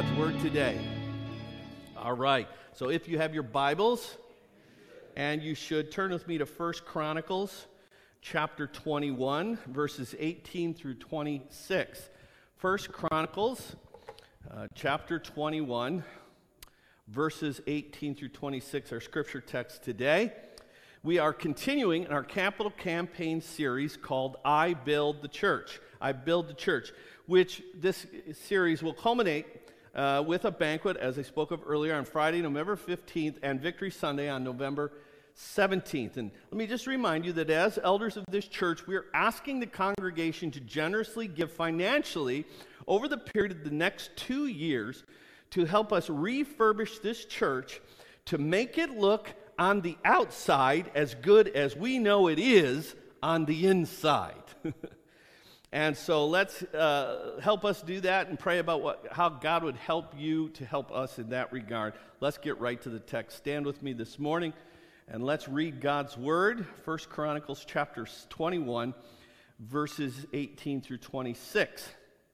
God's Word today. All right, so if you have your Bibles, and you should turn with me to 1 Chronicles chapter 21, verses 18 through 26. 1 Chronicles chapter 21, verses 18 through 26, our scripture text today. We are continuing in our capital campaign series called I Build the Church. I Build the Church, which this series will culminate with a banquet, as I spoke of earlier, on Friday, November 15th, and Victory Sunday on November 17th. And let me just remind you that as elders of this church, we are asking the congregation to generously give financially over the period of the next 2 years to help us refurbish this church to make it look on the outside as good as we know it is on the inside. And so let's help us do that and pray about how God would help you to help us in that regard. Let's get right to the text. Stand with me this morning and let's read God's Word. 1 Chronicles chapter 21, verses 18 through 26.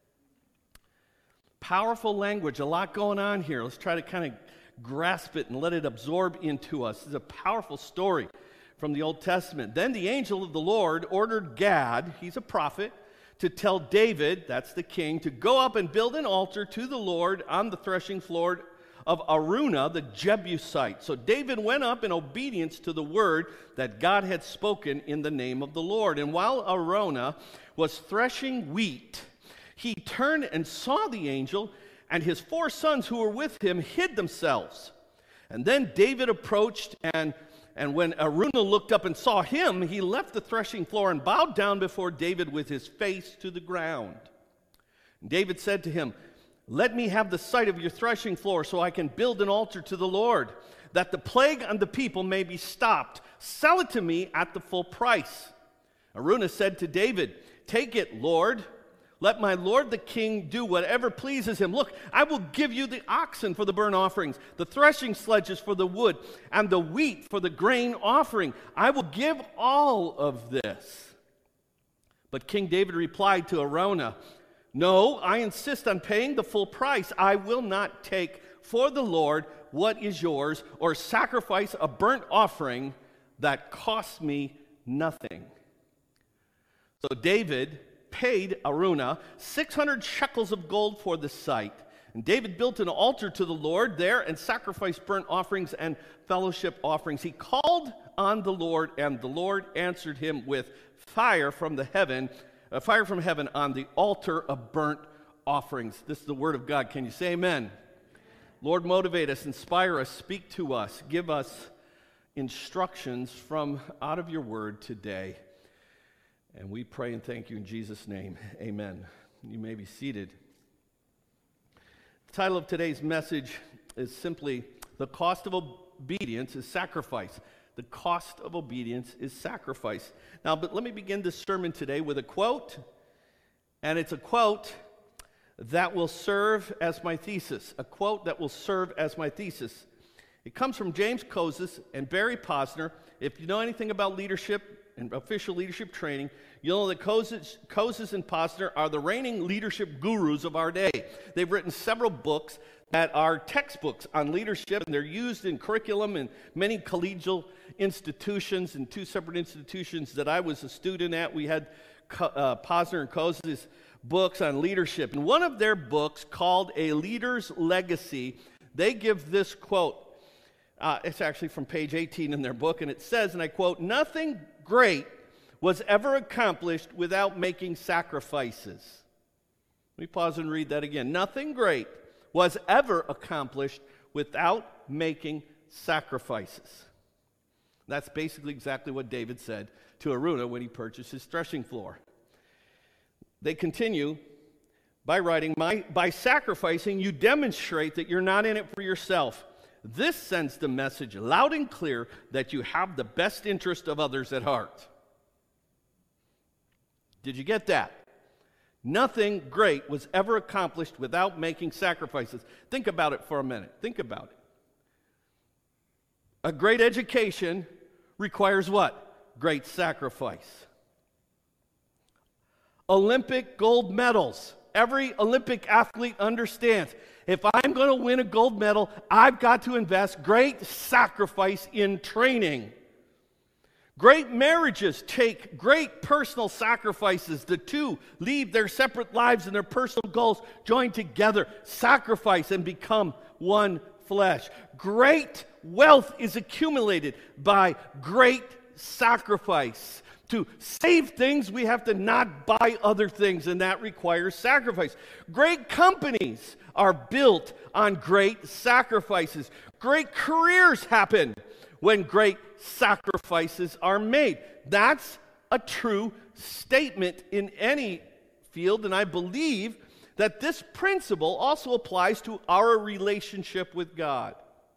Powerful language, a lot going on here. Let's try to kind of grasp it and let it absorb into us. This is a powerful story from the Old Testament. Then the angel of the Lord ordered Gad, he's a prophet, to tell David, that's the king, to go up and build an altar to the Lord on the threshing floor of Araunah the Jebusite. So David went up in obedience to the word that God had spoken in the name of the Lord. And while Araunah was threshing wheat, he turned and saw the angel, and his 4 sons who were with him hid themselves. And then David approached, and when Araunah looked up and saw him, he left the threshing floor and bowed down before David with his face to the ground. And David said to him, "Let me have the site of your threshing floor so I can build an altar to the Lord, that the plague on the people may be stopped. Sell it to me at the full price." Araunah said to David, "Take it, Lord. Let my lord the king do whatever pleases him. Look, I will give you the oxen for the burnt offerings, the threshing sledges for the wood, and the wheat for the grain offering. I will give all of this." But King David replied to Araunah, "No, I insist on paying the full price. I will not take for the Lord what is yours, or sacrifice a burnt offering that costs me nothing." So David paid Araunah 600 shekels of gold for the site. And David built an altar to the Lord there and sacrificed burnt offerings and fellowship offerings. He called on the Lord, and the Lord answered him with fire from heaven on the altar of burnt offerings. This is the word of God. Can you say amen? Lord, motivate us, inspire us, speak to us, give us instructions from out of your word today. And we pray and thank you in Jesus' name. Amen. You may be seated. The title of today's message is simply, "The Cost of Obedience is Sacrifice." The cost of obedience is sacrifice. Now, but let me begin this sermon today with a quote, and it's a quote that will serve as my thesis. A quote that will serve as my thesis. It comes from James Kouzes and Barry Posner. If you know anything about leadership and official leadership training, you'll know that Kouzes and Posner are the reigning leadership gurus of our day. They've written several books that are textbooks on leadership, and they're used in curriculum in many collegial institutions. And 2 separate institutions that I was a student at, we had Posner and Kouzes books on leadership. In one of their books, called A Leader's Legacy, they give this quote. It's actually from page 18 in their book, and it says, and I quote, "Nothing great was ever accomplished without making sacrifices." Let me pause and read that again. Nothing great was ever accomplished without making sacrifices. That's basically exactly what David said to Araunah when he purchased his threshing floor. They continue by writing, by sacrificing, you demonstrate that you're not in it for yourself. This sends the message loud and clear that you have the best interest of others at heart. Did you get that? Nothing great was ever accomplished without making sacrifices. Think about it for a minute. Think about it. A great education requires what? Great sacrifice. Olympic gold medals Every Olympic athlete understands. If I'm going to win a gold medal, I've got to invest great sacrifice in training. Great marriages take great personal sacrifices. The two leave their separate lives and their personal goals, join together, sacrifice, and become one flesh. Great wealth is accumulated by great sacrifice. To save things, we have to not buy other things, and that requires sacrifice. Great companies are built on great sacrifices. Great careers happen when great sacrifices are made. That's a true statement in any field, and I believe that this principle also applies to our relationship with God.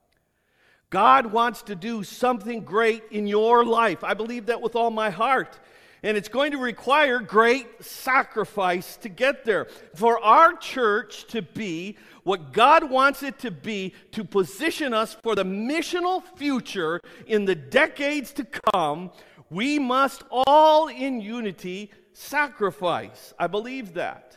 God wants to do something great in your life. I believe that with all my heart. And it's going to require great sacrifice to get there. For our church to be what God wants it to be, to position us for the missional future in the decades to come, we must all in unity sacrifice. I believe that.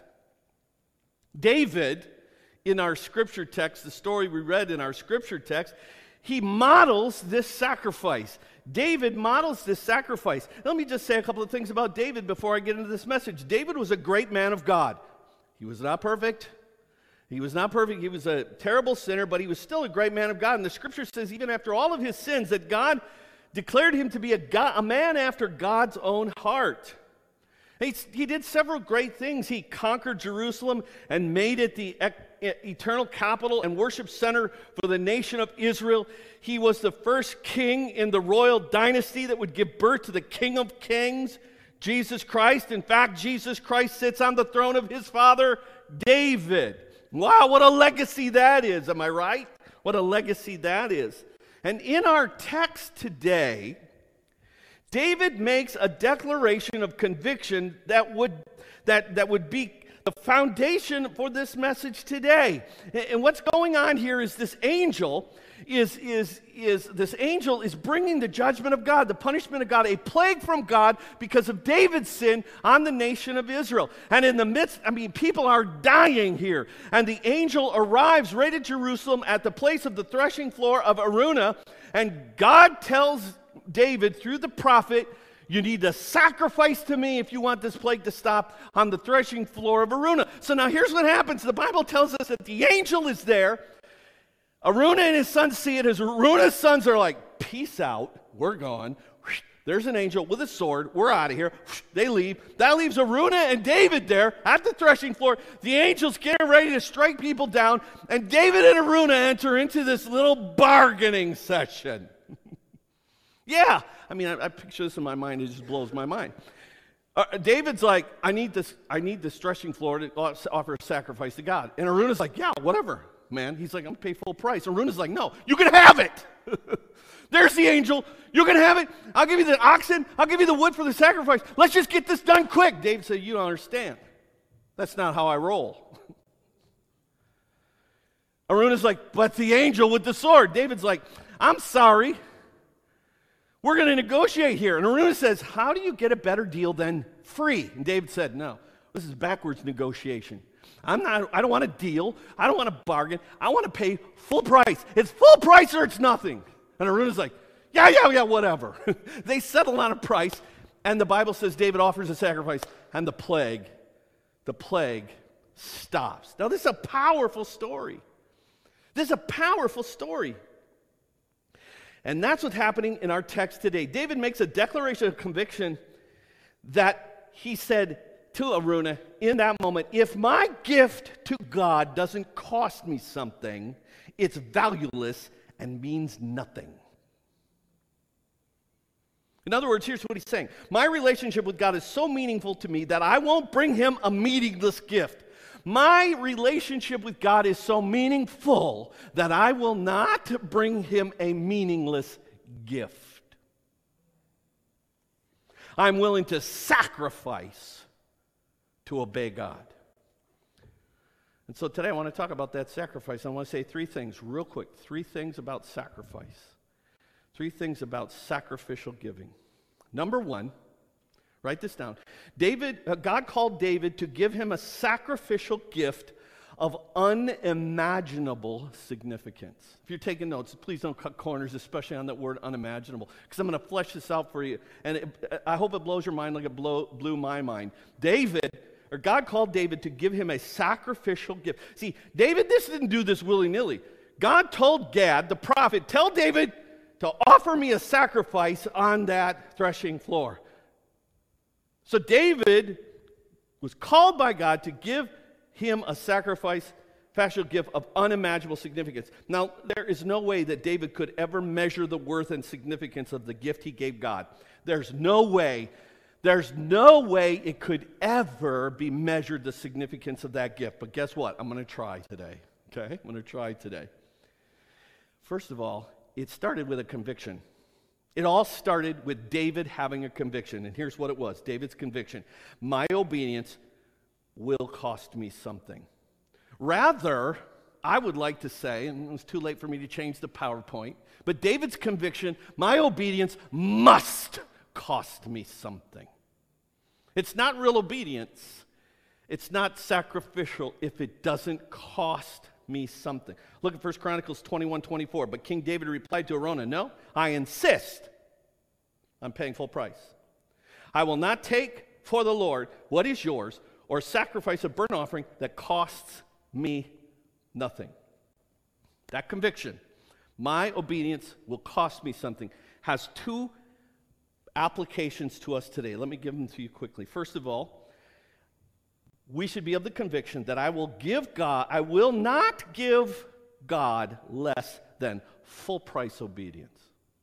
David, in our scripture text, the story we read in our scripture text, he models this sacrifice. David models this sacrifice. Let me just say a couple of things about David before I get into this message. David was a great man of God. He was not perfect. He was not perfect. He was a terrible sinner, but he was still a great man of God. And the scripture says even after all of his sins that God declared him to be a man after God's own heart. He did several great things. He conquered Jerusalem and made it the eternal capital and worship center for the nation of Israel. He was the first king in the royal dynasty that would give birth to the King of Kings, Jesus Christ. In fact, Jesus Christ sits on the throne of his father, David. Wow, what a legacy that is. Am I right? What a legacy that is. And in our text today, David makes a declaration of conviction that would be the foundation for this message today. And what's going on here is this angel is bringing the judgment of God, the punishment of God, a plague from God because of David's sin on the nation of Israel. And in the midst, people are dying here. And the angel arrives right at Jerusalem at the place of the threshing floor of Araunah, and God tells David through the prophet, you need to sacrifice to me if you want this plague to stop on the threshing floor of Araunah. So now here's what happens. The Bible tells us that the angel is there. Araunah and his sons see it. As Araunah's sons are like, peace out, we're gone. There's an angel with a sword. We're out of here. They leave. That leaves Araunah and David there at the threshing floor. The angel's getting ready to strike people down, and David and Araunah enter into this little bargaining session. Yeah, I picture this in my mind. It just blows my mind. David's like, I need this threshing floor to offer a sacrifice to God. And Araunah's like, yeah, whatever, man. He's like, I'm going to pay full price. Araunah's like, no, you can have it. There's the angel. You can have it. I'll give you the oxen. I'll give you the wood for the sacrifice. Let's just get this done quick. David said, you don't understand. That's not how I roll. Araunah's like, but the angel with the sword. David's like, I'm sorry. We're going to negotiate here. And Araunah says, how do you get a better deal than free? And David said, no, this is backwards negotiation. I don't want a deal. I don't want a bargain. I want to pay full price. It's full price or it's nothing. And Araunah's like, yeah, whatever. They settle on a price, and the Bible says David offers a sacrifice, and the plague stops. Now, this is a powerful story. This is a powerful story. And that's what's happening in our text today. David makes a declaration of conviction that he said to Araunah in that moment, if my gift to God doesn't cost me something, it's valueless and means nothing. In other words, here's what he's saying. My relationship with God is so meaningful to me that I won't bring him a meaningless gift. My relationship with God is so meaningful that I will not bring him a meaningless gift. I'm willing to sacrifice to obey God. And so today I want to talk about that sacrifice. I want to say three things real quick. Three things about sacrifice. Three things about sacrificial giving. Number one, Write this down. God called David to give him a sacrificial gift of unimaginable significance. If you're taking notes, please don't cut corners, especially on that word unimaginable, because I'm going to flesh this out for you, and I hope it blows your mind like it blew my mind. God called David to give him a sacrificial gift. See, David didn't do this willy-nilly. God told Gad, the prophet, tell David to offer me a sacrifice on that threshing floor. So David was called by God to give him a sacrificial gift of unimaginable significance. Now, there is no way that David could ever measure the worth and significance of the gift he gave God. There's no way it could ever be measured, the significance of that gift. But guess what? I'm going to try today. Okay? I'm going to try today. First of all, it started with a conviction. It all started with David having a conviction. And here's what it was, David's conviction. My obedience will cost me something. Rather, I would like to say, and it was too late for me to change the PowerPoint, but David's conviction, my obedience must cost me something. It's not real obedience. It's not sacrificial if it doesn't cost me something. Look at 1 Chronicles 21:24. But King David replied to Araunah, no, I insist on paying full price. I will not take for the Lord what is yours or sacrifice a burnt offering that costs me nothing. That conviction, my obedience will cost me something, has two applications to us today. Let me give them to you quickly. First of all, we should be of the conviction that I will not give God less than full price obedience.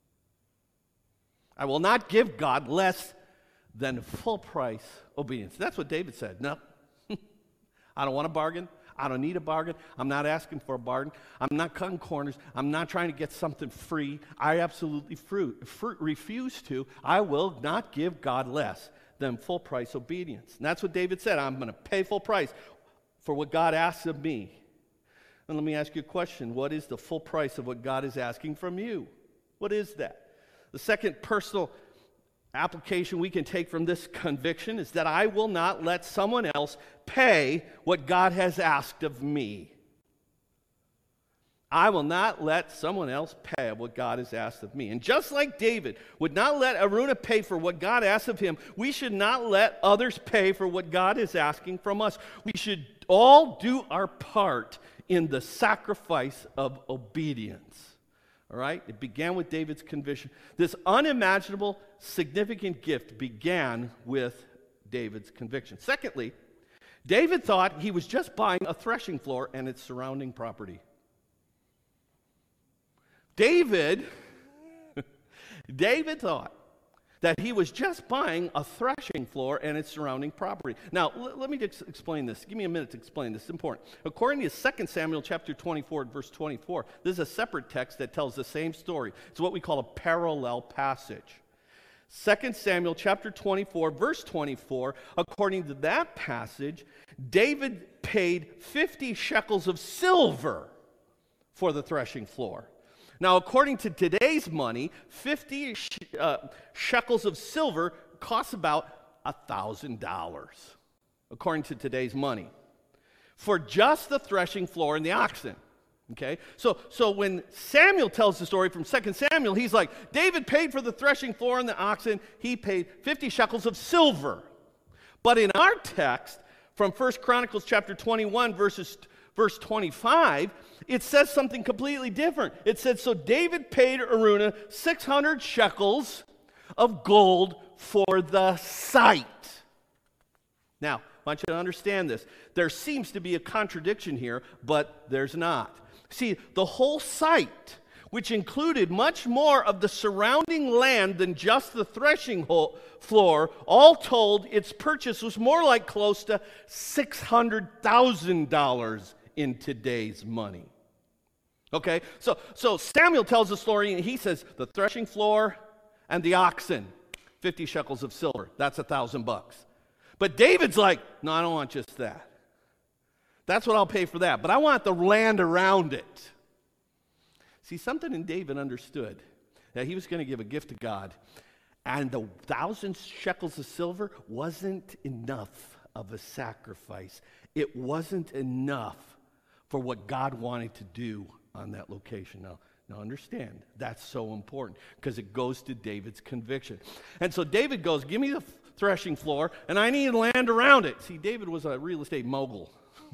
I will not give God less than full price obedience. That's what David said. No, I don't want a bargain. I don't need a bargain. I'm not asking for a bargain. I'm not cutting corners. I'm not trying to get something free. I absolutely refuse to. I will not give God less than full price obedience. And that's what David said. I'm going to pay full price for what God asks of me. And let me ask you a question. What is the full price of what God is asking from you? What is that? The second personal application we can take from this conviction is that I will not let someone else pay what God has asked of me. I will not let someone else pay what God has asked of me. And just like David would not let Araunah pay for what God asked of him, we should not let others pay for what God is asking from us. We should all do our part in the sacrifice of obedience. All right? It began with David's conviction. This unimaginable, significant gift began with David's conviction. Secondly, David thought he was just buying a threshing floor and its surrounding property. David thought that he was just buying a threshing floor and its surrounding property. Now, let me just explain this. Give me a minute to explain this. It's important. According to 2 Samuel chapter 24, verse 24, this is a separate text that tells the same story. It's what we call a parallel passage. 2 Samuel chapter 24, verse 24, according to that passage, David paid 50 shekels of silver for the threshing floor. Now, according to today's money, 50 shekels of silver costs about $1,000, according to today's money, for just the threshing floor and the oxen. Okay? So when Samuel tells the story from 2 Samuel, he's like, David paid for the threshing floor and the oxen. He paid 50 shekels of silver. But in our text, from 1 Chronicles chapter 21, verse 25, it says something completely different. It said, so David paid Araunah 600 shekels of gold for the site. Now, I want you to understand this. There seems to be a contradiction here, but there's not. See, the whole site, which included much more of the surrounding land than just the threshing floor, all told, its purchase was more like close to $600,000 in today's money. Okay, so Samuel tells the story, and he says, the threshing floor and the oxen, 50 shekels of silver. That's $1,000. But David's like, no, I don't want just that. That's what I'll pay for that. But I want the land around it. See, something in David understood that he was going to give a gift to God. And the 1,000 shekels of silver wasn't enough of a sacrifice. It wasn't enough for what God wanted to do on that location. Now understand, that's so important because it goes to David's conviction. And so David goes, give me the threshing floor, and I need land around it. See, David was a real estate mogul.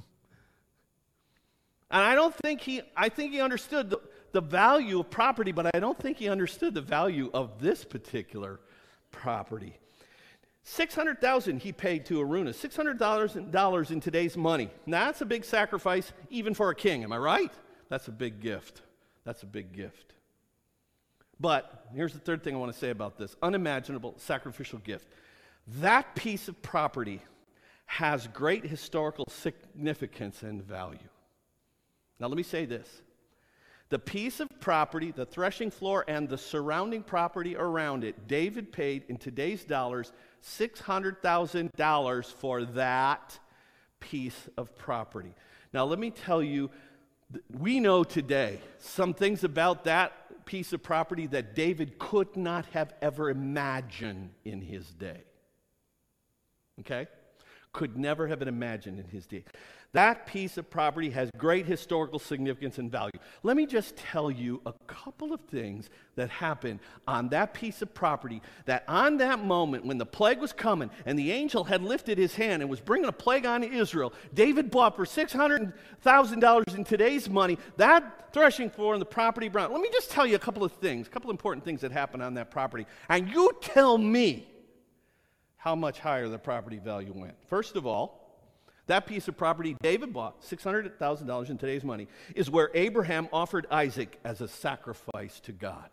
And I think he understood the value of property, but I don't think he understood the value of this particular property. $600,000 he paid to Araunah. $600,000 in today's money. Now, that's a big sacrifice even for a king, am I right? That's a big gift. That's a big gift. But here's the third thing I want to say about this unimaginable sacrificial gift. That piece of property has great historical significance and value. Now, let me say this. The piece of property, the threshing floor, and the surrounding property around it, David paid in today's dollars $600,000 for that piece of property. Now, let me tell you, we know today some things about that piece of property that David could not have ever imagined in his day. Okay? Could never have imagined in his day. That piece of property has great historical significance and value. Let me just tell you a couple of things that happened on that piece of property that on that moment when the plague was coming and the angel had lifted his hand and was bringing a plague on Israel, David bought for $600,000 in today's money that threshing floor and the property around. Let me just tell you a couple of things, a couple important things that happened on that property. And you tell me how much higher the property value went. First of all, that piece of property David bought, $600,000 in today's money, is where Abraham offered Isaac as a sacrifice to God.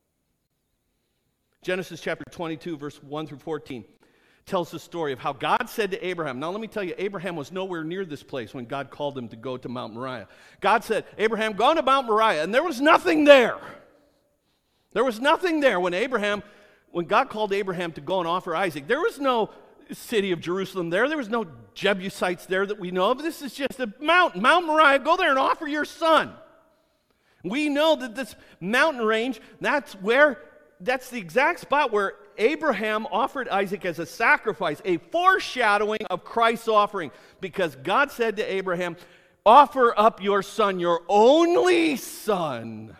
Genesis chapter 22, verse 1 through 14, tells the story of how God said to Abraham. Now let me tell you, Abraham was nowhere near this place when God called him to go to Mount Moriah. God said, Abraham, go to Mount Moriah, and there was nothing there. There was nothing there when God called Abraham to go and offer Isaac. There was no city of Jerusalem there. There was no Jebusites there that we know of. This is just a mountain. Mount Moriah, go there and offer your son. We know that this mountain range, that's the exact spot where Abraham offered Isaac as a sacrifice, a foreshadowing of Christ's offering, because God said to Abraham, offer up your son, your only son.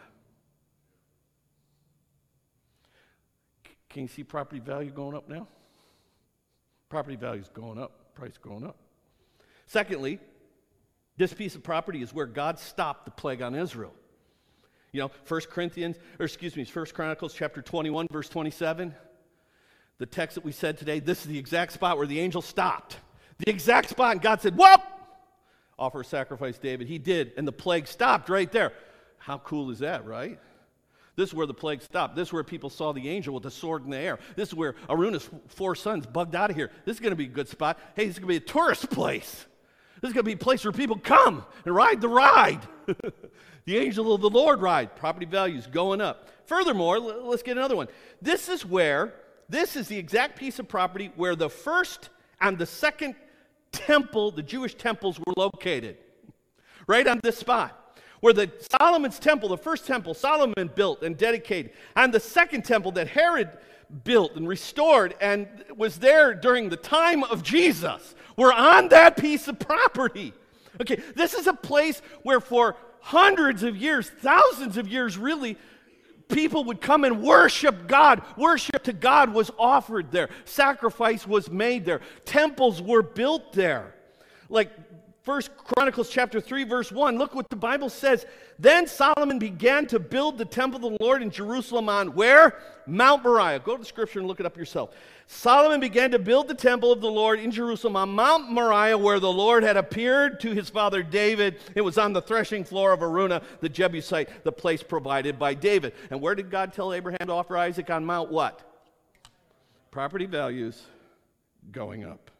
Can you see property value going up now? Property value is going up, price going up. Secondly, this piece of property is where God stopped the plague on Israel. You know, 1 Chronicles chapter 21, verse 27, the text that we said today, this is the exact spot where the angel stopped. The exact spot, and God said, whoop! Offer a sacrifice, David. He did, and the plague stopped right there. How cool is that, right? This is where the plague stopped. This is where people saw the angel with the sword in the air. This is where Araunah's 4 sons bugged out of here. This is going to be a good spot. Hey, this is going to be a tourist place. This is going to be a place where people come and ride the ride. The angel of the Lord ride. Property values going up. Furthermore, let's get another one. This is the exact piece of property where the first and the second temple, the Jewish temples, were located. Right on this spot. Where Solomon's temple, the first temple Solomon built and dedicated, and the second temple that Herod built and restored and was there during the time of Jesus, were on that piece of property. Okay, this is a place where for hundreds of years, thousands of years really, people would come and worship God. Worship to God was offered there. Sacrifice was made there. Temples were built there. Like 1 Chronicles chapter 3, verse 1, look what the Bible says. Then Solomon began to build the temple of the Lord in Jerusalem on where? Mount Moriah. Go to the scripture and look it up yourself. Solomon began to build the temple of the Lord in Jerusalem on Mount Moriah, where the Lord had appeared to his father David. It was on the threshing floor of Araunah, the Jebusite, the place provided by David. And where did God tell Abraham to offer Isaac? On Mount what? Property values going up.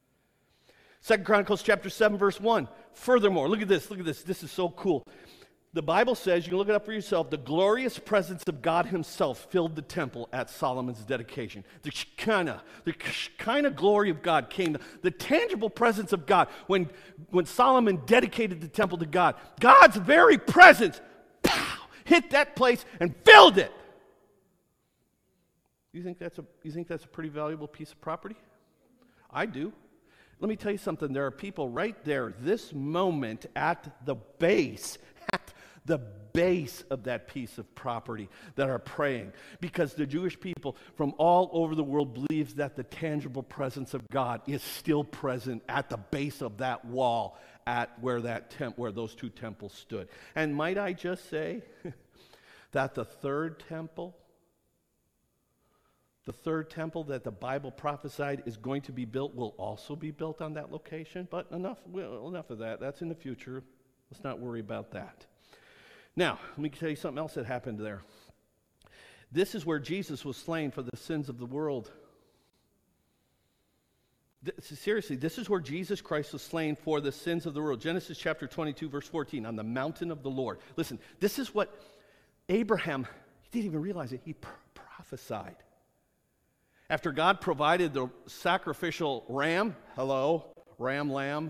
2 Chronicles chapter 7, verse 1. Furthermore, look at this. This is so cool. The Bible says, you can look it up for yourself, the glorious presence of God himself filled the temple at Solomon's dedication. The Shekinah glory of God came. The tangible presence of God. When Solomon dedicated the temple to God, God's very presence hit that place and filled it. You think that's a pretty valuable piece of property? I do. Let me tell you something. There are people right there, this moment, at the base of that piece of property that are praying, because the Jewish people from all over the world believes that the tangible presence of God is still present at the base of that wall at where those two temples stood. And might I just say that the third temple that the Bible prophesied is going to be built will also be built on that location. But enough of that. That's in the future. Let's not worry about that. Now, let me tell you something else that happened there. This is where Jesus was slain for the sins of the world. Seriously, this is where Jesus Christ was slain for the sins of the world. Genesis chapter 22, verse 14, on the mountain of the Lord. Listen, this is what Abraham, he didn't even realize it, he prophesied. After God provided the sacrificial ram, lamb.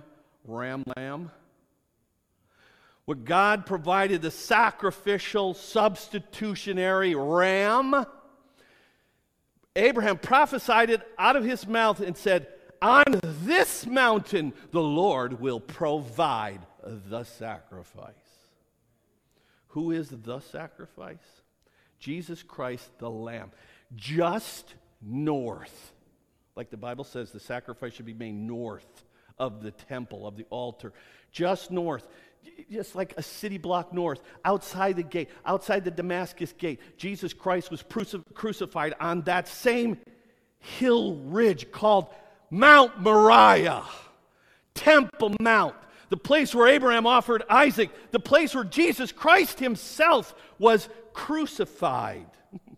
When God provided the sacrificial substitutionary ram, Abraham prophesied it out of his mouth and said, on this mountain the Lord will provide the sacrifice. Who is the sacrifice? Jesus Christ the Lamb. Just north. Like the Bible says, the sacrifice should be made north of the temple, of the altar. Just north. Just like a city block north, outside the gate, outside the Damascus gate, Jesus Christ was crucified on that same hill ridge called Mount Moriah, Temple Mount, the place where Abraham offered Isaac, the place where Jesus Christ himself was crucified.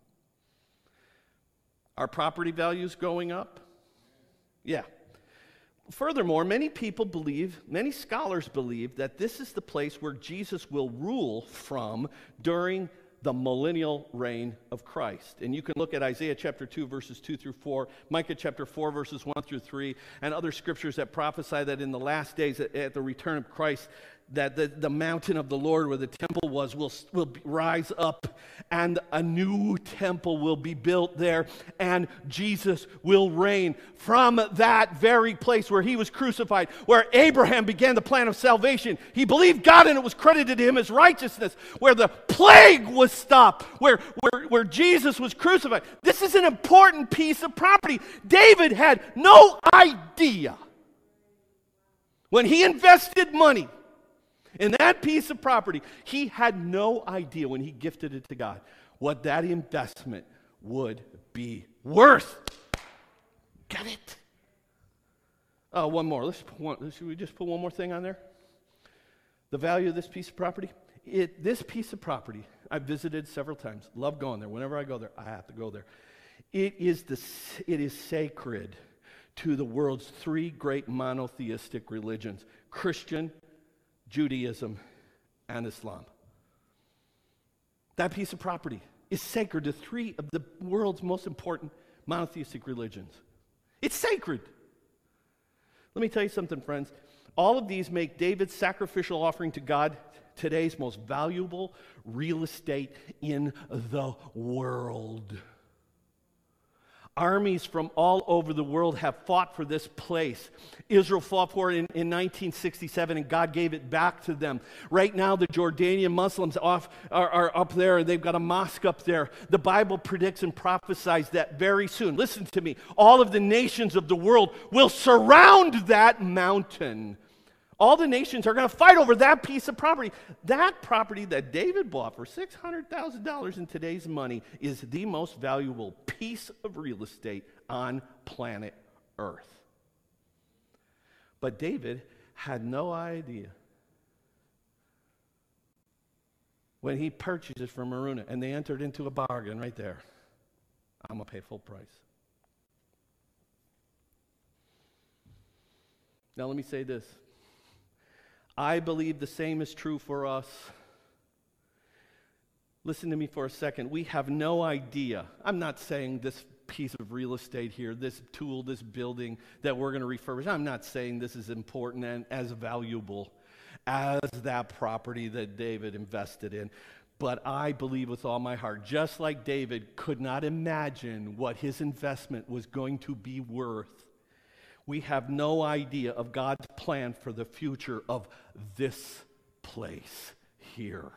Are property values going up? Yeah. Furthermore, many scholars believe that this is the place where Jesus will rule from during the millennial reign of Christ. And you can look at Isaiah chapter 2, verses 2 through 4, Micah chapter 4, verses 1 through 3, and other scriptures that prophesy that in the last days at the return of Christ, that the mountain of the Lord where the temple was will rise up, and a new temple will be built there, and Jesus will reign from that very place where he was crucified, where Abraham began the plan of salvation. He believed God and it was credited to him as righteousness, where the plague was stopped, where Jesus was crucified. This is an important piece of property. David had no idea when he invested money in that piece of property. He had no idea when he gifted it to God what that investment would be worth. Get it? One more. Should we just put one more thing on there? The value of this piece of property. This piece of property, I've visited several times. Love going there. Whenever I go there, I have to go there. It is sacred to the world's three great monotheistic religions: Christian, Judaism, and Islam. That piece of property is sacred to three of the world's most important monotheistic religions. It's sacred. Let me tell you something, friends. All of these make David's sacrificial offering to God today's most valuable real estate in the world. Armies from all over the world have fought for this place. Israel fought for it in 1967, and God gave it back to them. Right now, the Jordanian Muslims are up there, and they've got a mosque up there. The Bible predicts and prophesies that very soon, listen to me, all of the nations of the world will surround that mountain. All the nations are going to fight over that piece of property. That property that David bought for $600,000 in today's money is the most valuable piece of real estate on planet Earth. But David had no idea when he purchased it from Araunah, and they entered into a bargain right there. I'm going to pay full price. Now let me say this. I believe the same is true for us. Listen to me for a second. We have no idea. I'm not saying this piece of real estate here, this tool, this building that we're going to refurbish, I'm not saying this is important and as valuable as that property that David invested in. But I believe with all my heart, just like David could not imagine what his investment was going to be worth, we have no idea of God's plan for the future of this place here.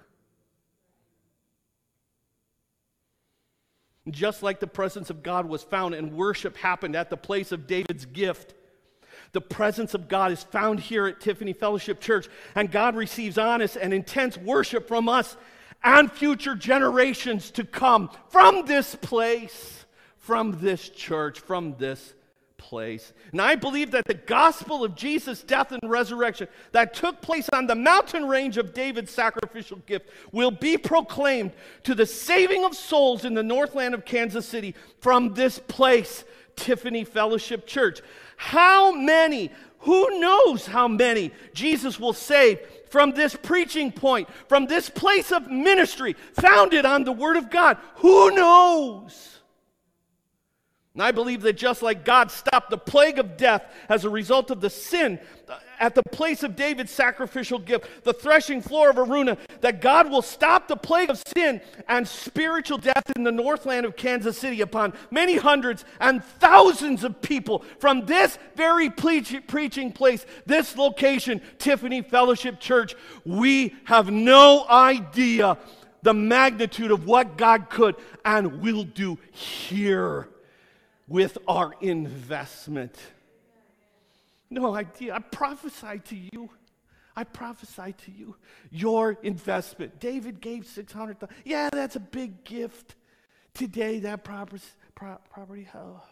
Just like the presence of God was found and worship happened at the place of David's gift, the presence of God is found here at Tiffany Fellowship Church, and God receives honest and intense worship from us and future generations to come from this place, from this church, from this place. And I believe that the gospel of Jesus' death and resurrection that took place on the mountain range of David's sacrificial gift will be proclaimed to the saving of souls in the Northland of Kansas City from this place, Tiffany Fellowship Church. How many, who knows how many Jesus will save from this preaching point, from this place of ministry founded on the Word of God? Who knows? And I believe that just like God stopped the plague of death as a result of the sin at the place of David's sacrificial gift, the threshing floor of Araunah, that God will stop the plague of sin and spiritual death in the Northland of Kansas City upon many hundreds and thousands of people from this very preaching place, this location, Tiffany Fellowship Church. We have no idea the magnitude of what God could and will do here with our investment. No idea. I prophesy to you. I prophesy to you. Your investment. David gave $600,000. Yeah, that's a big gift. Today, that property, hell,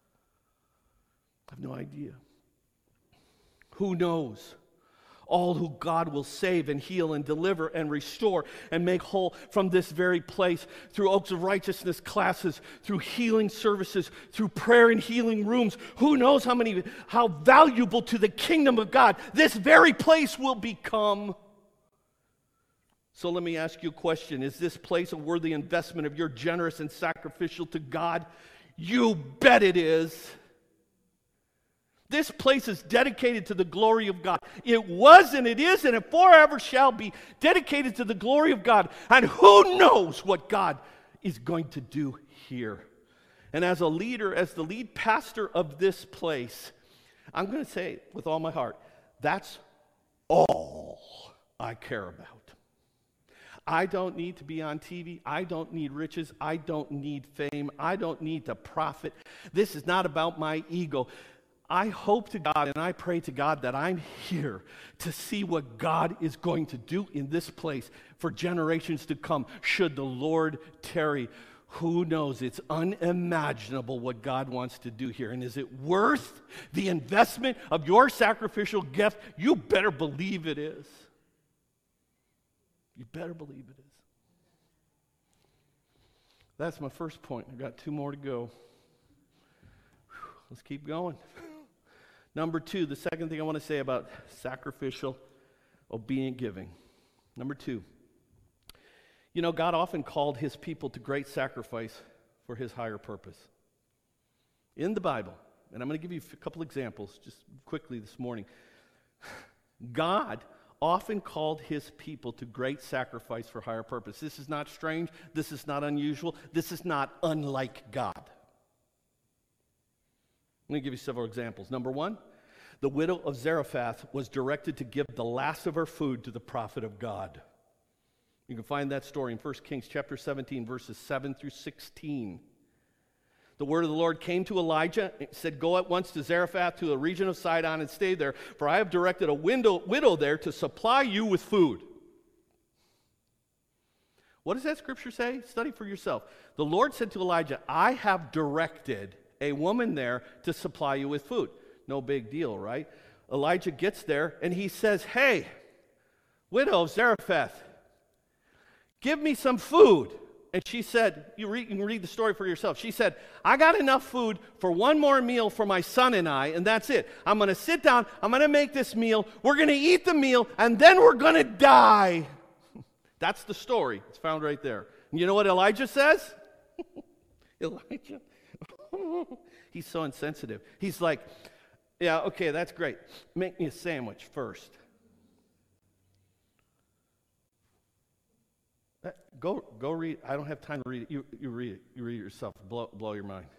I have no idea. Who knows? All who God will save and heal and deliver and restore and make whole from this very place through Oaks of Righteousness classes, through healing services, through prayer and healing rooms. Who knows how valuable to the kingdom of God this very place will become. So let me ask you a question. Is this place a worthy investment of your generous and sacrificial to God? You bet it is. This place is dedicated to the glory of God. It was and it is and it forever shall be dedicated to the glory of God. And who knows what God is going to do here. And as a leader, as the lead pastor of this place, I'm going to say with all my heart, that's all I care about. I don't need to be on TV. I don't need riches. I don't need fame. I don't need to profit. This is not about my ego. I hope to God and I pray to God that I'm here to see what God is going to do in this place for generations to come. Should the Lord tarry, who knows? It's unimaginable what God wants to do here. And is it worth the investment of your sacrificial gift? You better believe it is. You better believe it is. That's my first point. I've got 2 more to go. Let's keep going. Number 2, the second thing I want to say about sacrificial, obedient giving. Number 2, you know, God often called his people to great sacrifice for his higher purpose. In the Bible, and I'm going to give you a couple examples just quickly this morning. God often called his people to great sacrifice for higher purpose. This is not strange. This is not unusual. This is not unlike God. Let me give you several examples. Number 1, the widow of Zarephath was directed to give the last of her food to the prophet of God. You can find that story in 1 Kings chapter 17, verses 7 through 16. The word of the Lord came to Elijah and said, "Go at once to Zarephath, to the region of Sidon, and stay there, for I have directed a widow there to supply you with food." What does that scripture say? Study for yourself. The Lord said to Elijah, "I have directed a woman there to supply you with food." No big deal, right? Elijah gets there and he says, "Hey, widow of Zarephath, give me some food." And she said, you can read the story for yourself. She said, "I got enough food for one more meal for my son and I, and that's it. I'm going to sit down, I'm going to make this meal, we're going to eat the meal, and then we're going to die." That's the story. It's found right there. And you know what Elijah says? Elijah, he's so insensitive. He's like, "Yeah, okay, that's great. Make me a sandwich first." Go read. I don't have time to read it. You read it. You read it yourself. Blow your mind.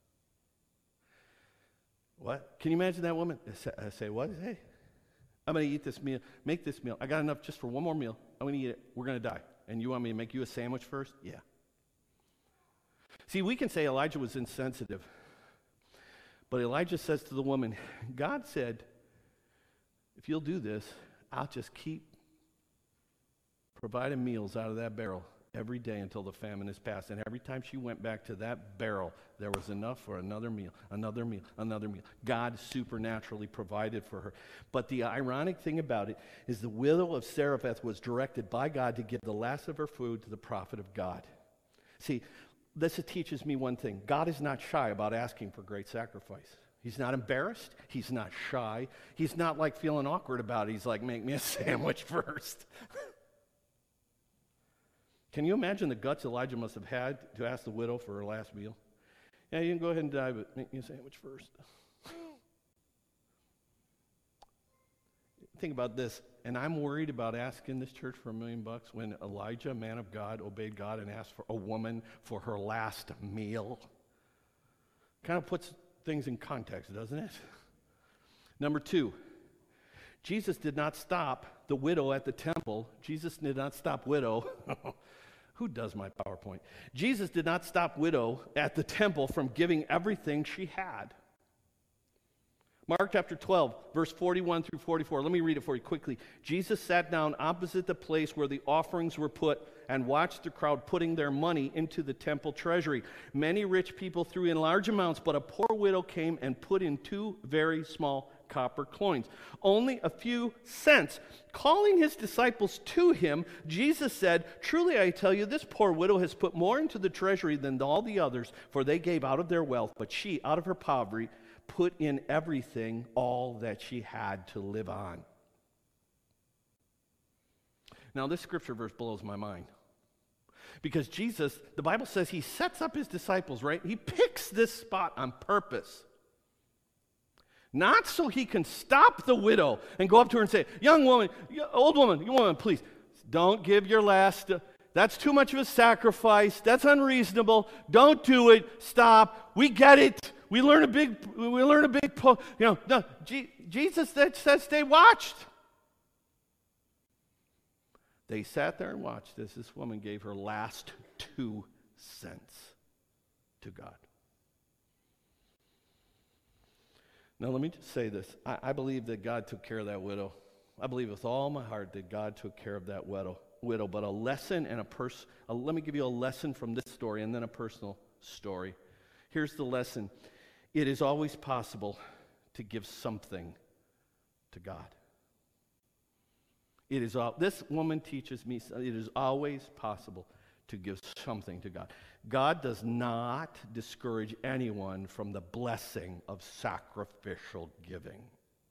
What? Can you imagine that woman? I say, what? Hey, I'm going to eat this meal. Make this meal. I got enough just for one more meal. I'm going to eat it. We're going to die. And you want me to make you a sandwich first? Yeah. See, we can say Elijah was insensitive. But Elijah says to the woman, God said, if you'll do this, I'll just keep providing meals out of that barrel every day until the famine is past. And every time she went back to that barrel, there was enough for another meal, another meal, another meal. God supernaturally provided for her. But the ironic thing about it is the widow of Zarephath was directed by God to give the last of her food to the prophet of God. See, this teaches me one thing. God is not shy about asking for great sacrifice. He's not embarrassed. He's not shy. He's not like feeling awkward about it. He's like, make me a sandwich first. Can you imagine the guts Elijah must have had to ask the widow for her last meal? Yeah, you can go ahead and die, but make me a sandwich first. Think about this. And I'm worried about asking this church for $1 million when Elijah, a man of God, obeyed God and asked for a woman for her last meal. Kind of puts things in context, doesn't it? Number 2, Jesus did not stop the widow at the temple. Jesus did not stop widow. Who does my PowerPoint? Jesus did not stop widow at the temple from giving everything she had. Mark chapter 12, verse 41 through 44. Let me read it for you quickly. Jesus sat down opposite the place where the offerings were put and watched the crowd putting their money into the temple treasury. Many rich people threw in large amounts, but a poor widow came and put in 2 very small copper coins, only a few cents. Calling his disciples to him, Jesus said, truly I tell you, this poor widow has put more into the treasury than all the others, for they gave out of their wealth, but she, out of her poverty, put in everything, all that she had to live on. Now, this scripture verse blows my mind. Because Jesus, the Bible says he sets up his disciples, right? He picks this spot on purpose. Not so he can stop the widow and go up to her and say, young woman, old woman, you woman, please, don't give your last. That's too much of a sacrifice. That's unreasonable. Don't do it. Stop. We get it. We learn a big, no, Jesus says they watched. They sat there and watched as this woman gave her last 2 cents to God. Now, let me just say this. I believe that God took care of that widow. I believe with all my heart that God took care of that widow. But a lesson and let me give you a lesson from this story and then a personal story. Here's the lesson. It is always possible to give something to God. This woman teaches me it is always possible to give something to God. God does not discourage anyone from the blessing of sacrificial giving.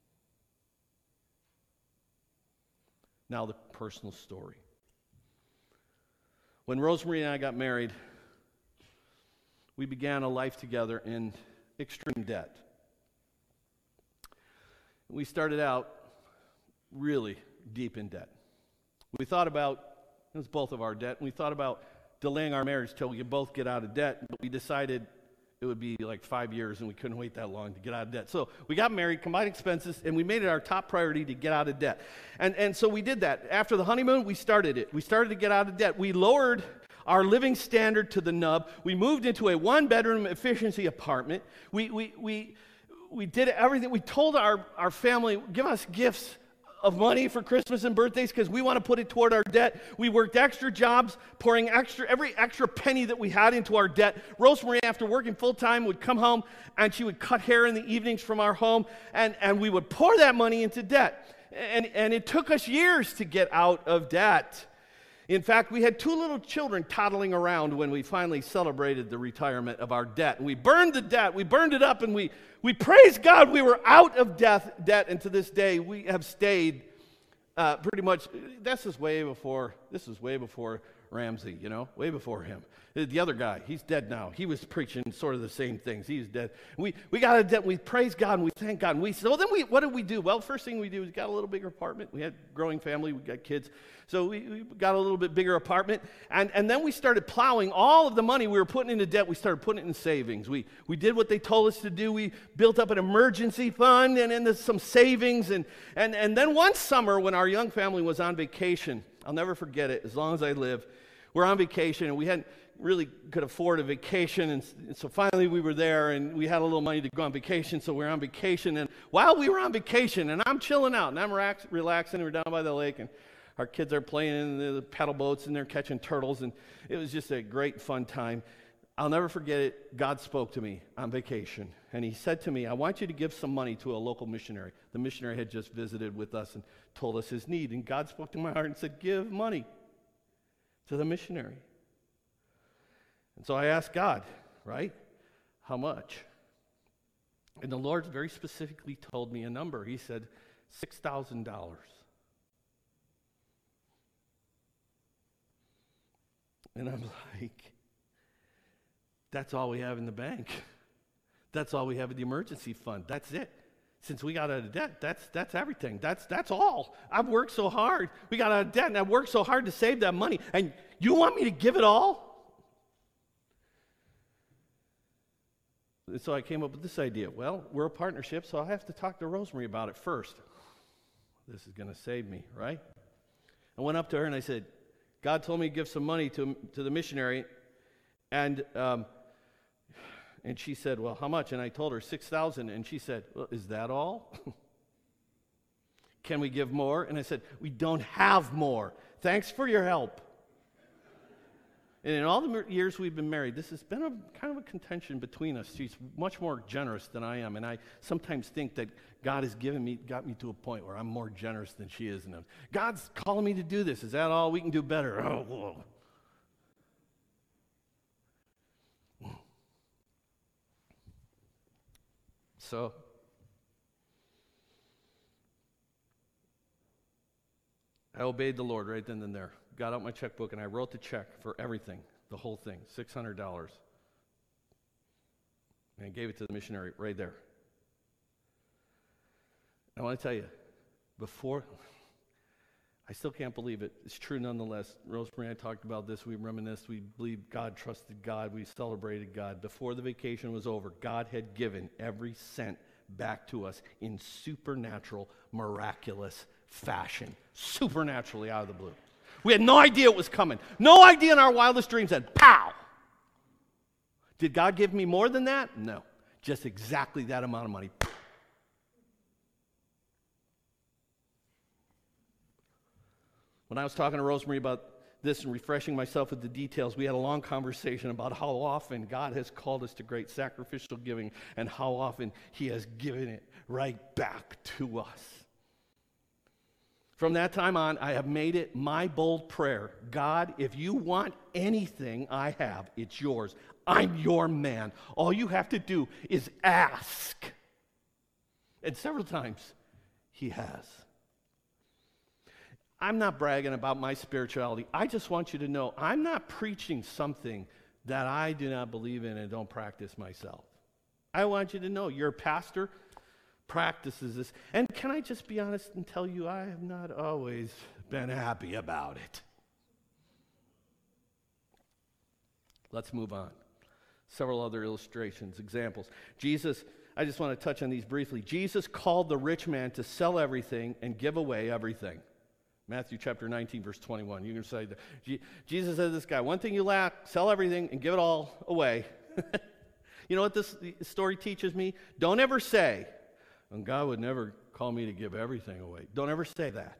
Now the personal story. When Rosemary and I got married, we began a life together in extreme debt. We started out really deep in debt. We thought about, it was both of our debt, and we thought about delaying our marriage till we could both get out of debt, but we decided it would be like 5 years and we couldn't wait that long to get out of debt. So we got married, combined expenses, and we made it our top priority to get out of debt. And so we did that. After the honeymoon, we started it. We started to get out of debt. We lowered our living standard to the nub. We moved into a 1-bedroom efficiency apartment. We did everything. We told our family, give us gifts of money for Christmas and birthdays because we want to put it toward our debt. We worked extra jobs, pouring every extra penny that we had into our debt. Rosemary, after working full-time, would come home and she would cut hair in the evenings from our home, and we would pour that money into debt. And it took us years to get out of debt. In fact, we had 2 little children toddling around when we finally celebrated the retirement of our debt. And we burned the debt. We burned it up, and we praised God. We were out of debt, and to this day, we have stayed pretty much. This is way before Ramsey, way before him. The other guy, he's dead now. He was preaching sort of the same things. He's dead. We got a debt. We praise God and we thank God. And what did we do? Well, first thing we do is got a little bigger apartment. We had a growing family. We got kids. So we got a little bit bigger apartment. And then we started plowing all of the money we were putting into debt. We started putting it in savings. We did what they told us to do. We built up an emergency fund and then some savings. And then one summer when our young family was on vacation, I'll never forget it as long as I live, we're on vacation and we hadn't really could afford a vacation, and so finally we were there and we had a little money to go on vacation, so we were on vacation. And while we were on vacation and I'm chilling out and I'm relaxing, we're down by the lake and our kids are playing in the paddle boats and they're catching turtles, and it was just a great fun time. I'll never forget it. God spoke to me on vacation and he said to me, I want you to give some money to a local missionary. The missionary had just visited with us and told us his need, and God spoke to my heart and said, give money to the missionary. And so I asked God, right, how much? And the Lord very specifically told me a number. He said, $6,000. And I'm like, that's all we have in the bank. That's all we have in the emergency fund. That's it. Since we got out of debt, that's everything. That's all. I've worked so hard. We got out of debt, and I've worked so hard to save that money. And you want me to give it all? And so I came up with this idea. Well, we're a partnership, so I have to talk to Rosemary about it first. This is going to save me, right? I went up to her and I said, God told me to give some money to the missionary. And she said, well, how much? And I told her $6,000. And she said, well, is that all? Can we give more? And I said, we don't have more. Thanks for your help. And in all the years we've been married, this has been a kind of a contention between us. She's much more generous than I am, and I sometimes think that God has got me to a point where I'm more generous than she is. And God's calling me to do this. Is that all? We can do better. Oh, whoa. So, I obeyed the Lord right then and there. Got out my checkbook and I wrote the check for everything, the whole thing, $600. And I gave it to the missionary right there. I want to tell you, I still can't believe it. It's true nonetheless. Rosemary and I talked about this. We reminisced. We believed God, trusted God. We celebrated God. Before the vacation was over, God had given every cent back to us in supernatural, miraculous fashion. Supernaturally out of the blue. We had no idea it was coming. No idea in our wildest dreams that, pow! Did God give me more than that? No. Just exactly that amount of money. When I was talking to Rosemary about this and refreshing myself with the details, we had a long conversation about how often God has called us to great sacrificial giving and how often He has given it right back to us. From that time on, I have made it my bold prayer. God, if you want anything I have, it's yours. I'm your man. All you have to do is ask. And several times, He has. I'm not bragging about my spirituality. I just want you to know I'm not preaching something that I do not believe in and don't practice myself. I want you to know your pastor practices this. And can I just be honest and tell you, I have not always been happy about it. Let's move on. Several other illustrations, examples. Jesus, I just want to touch on these briefly. Jesus called the rich man to sell everything and give away everything. Matthew chapter 19, verse 21. You can say that. Jesus said to this guy, one thing you lack, sell everything and give it all away. You know what this story teaches me? Don't ever say, and God would never call me to give everything away. Don't ever say that.